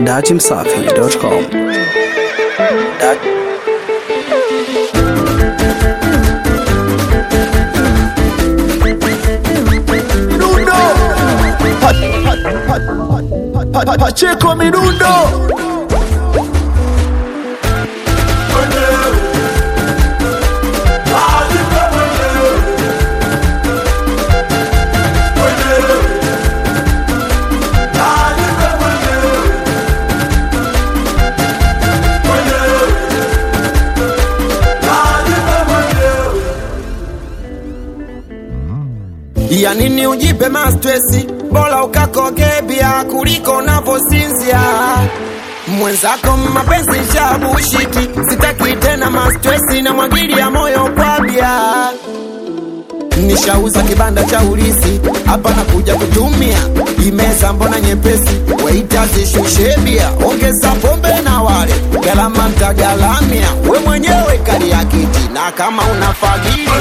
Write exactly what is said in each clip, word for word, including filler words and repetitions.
dachi msafi dot com. Pacheco Mirundo. Ya nini ujipe mastresi, bora ukakoge bia kuliko unavosinzia. Mwenzako mapenzi shabushiki, sitaki tena mastresi na mwagili ya moyo kwa bia. Nishauza kibanda cha ulisi, hapa nakuja kutumia imeza mbona nyepesi, waita zishushe bia, ongeza pombe na wale galama mtagalamia, we mwenyewe kali ya kiti na kama unafagilia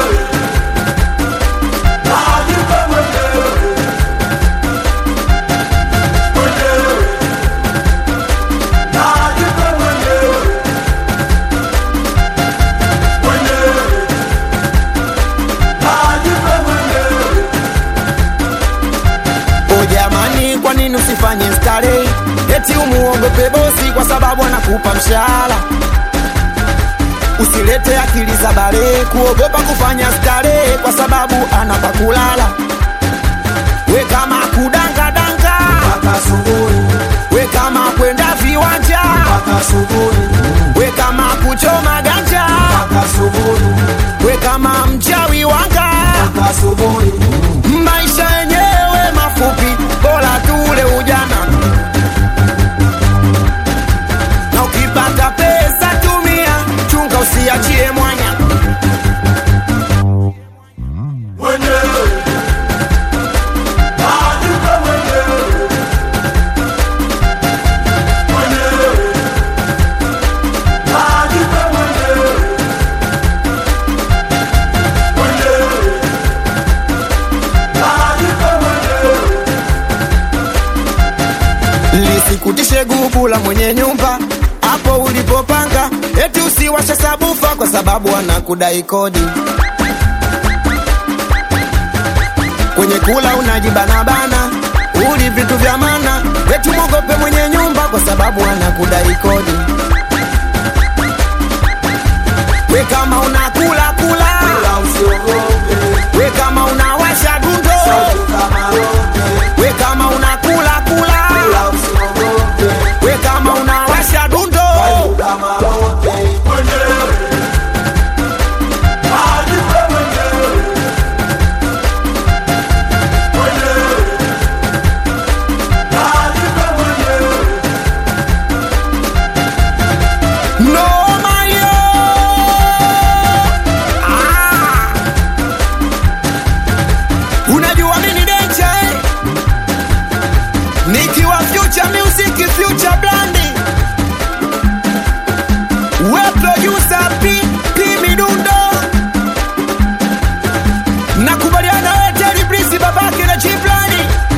kwa nini usifanye starehe? Eti umuogope bosi kwa sababu anakupa mshahara. Usilete akili za bale kuogopa kufanya starehe kwa sababu anapa kulala. We kama kudanga danga mpaka asubuhi, we kama kwenda viwanja mpaka asubuhi, we kama kuchoma ganja mpaka asubuhi, we kama mchawi wanga mpaka asubuhi. Maisha yenyewe mafupi, bora tule ujana. Na ukipata pesa tumia, chunga usiachie mwanya. Lisikutishe gubu la mwenye nyumba hapo ulipopanga, eti usiwasha sabufa kwa sababu anakudai kodi. Kwenye kula unajibana bana, uli vitu vya maana, eti mwogope mwenye nyumba kwa sababu anakudai kodi. We kama unakula kula, we kama unawasha gundo, we kama unakula kula, we kama unawasha dundo. No mayo. Ah. Unajua mimi ni danger eh? Nikiwa future music, future brandi. We producer P, P Mirundo. Nakubaliana we Terry Breezy babake na Chiplani.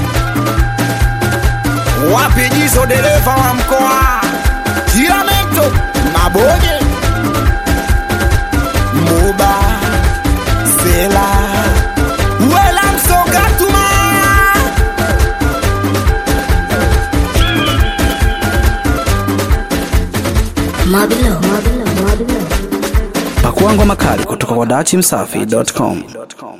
Wapi jizo dereva wa mkoa Kiramento Maboje Muba Sela Wela Msoka Tuma Mabilo, Mabilo, Mabilo. Pakuangwa makali kutoka kwa dachi msafi dot com.